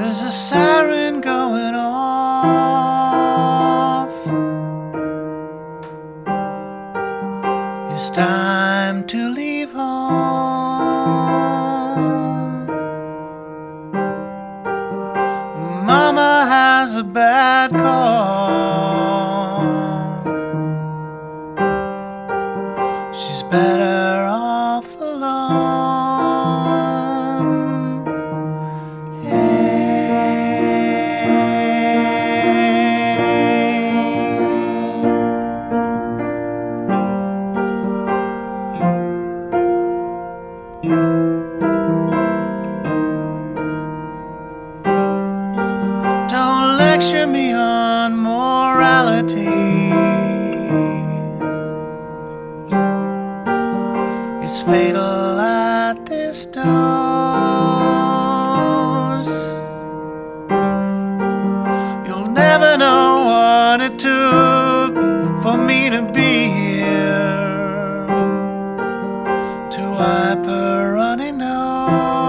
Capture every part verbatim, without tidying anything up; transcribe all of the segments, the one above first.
There's a siren going off. It's time to leave home. Mama has a bad call. She's better off alone. Don't lecture me on morality. It's fatal at this dose. You'll never know what it took for me to be here, to wipe a runny nose.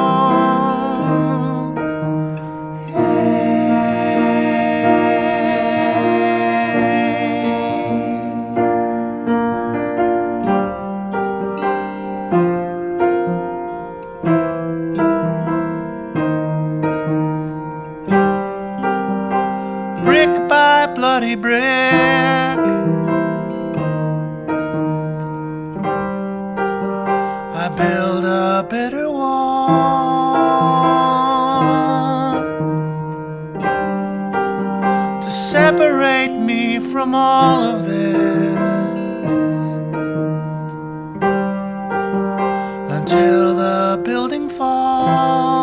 Brick by bloody brick, I build a bitter wall to separate me from all of this, until the building falls.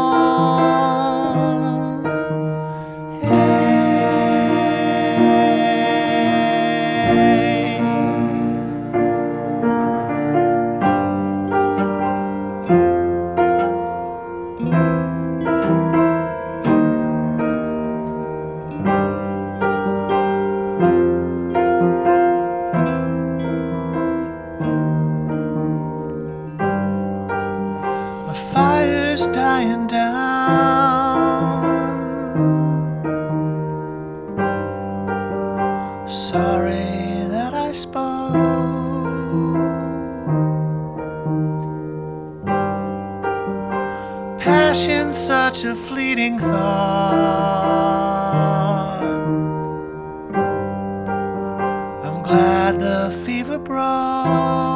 The fire's dying down. Sorry that I spoke. Passion's such a fleeting thought. I'm glad the fever broke.